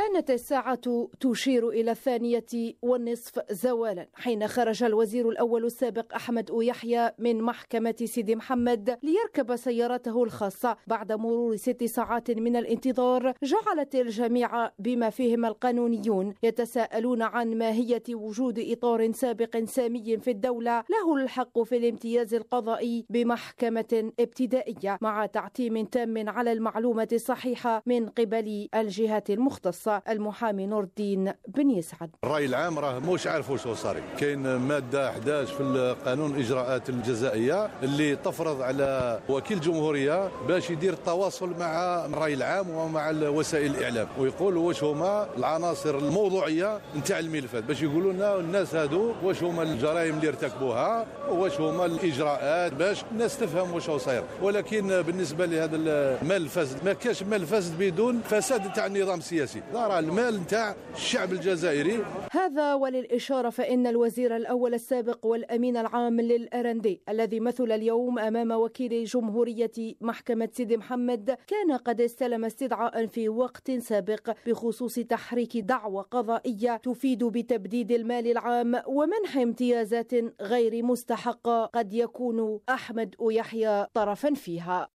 كانت الساعة تشير إلى 2:30 زوالا حين خرج الوزير الأول السابق أحمد يحيى من محكمة سيدي محمد ليركب سيارته الخاصة بعد مرور 6 ساعات من الانتظار جعلت الجميع بما فيهم القانونيون يتساءلون عن ماهية وجود إطار سابق سامي في الدولة له الحق في الامتياز القضائي بمحكمة ابتدائية مع تعتيم تام على المعلومة الصحيحة من قبل الجهات المختصة. المحامي نور الدين بن يسعد: الرأي العام راه موش عارف واش صاري. كاين مادة 11 في القانون الإجراءات الجزائية اللي تفرض على وكيل الجمهورية باش يدير التواصل مع الرأي العام ومع وسائل الإعلام ويقول واش هما العناصر الموضوعية نتاع الملفات باش يقولوا لنا الناس هادو واش هما الجرائم اللي ارتكبوها واش هما الإجراءات باش الناس تفهم واش هو صاير. ولكن بالنسبة لهذا المال الفاسد ما كاش مال فاسد بدون فساد تاع النظام السياسي، راه المال نتاع الشعب الجزائري. هذا وللإشارة فإن الوزير الأول السابق والأمين العام للأرندي الذي مثل اليوم أمام وكيل جمهورية محكمة سيدي محمد كان قد استلم استدعاء في وقت سابق بخصوص تحريك دعوى قضائية تفيد بتبديد المال العام ومنح امتيازات غير مستحقة قد يكون أحمد يحيى طرفا فيها.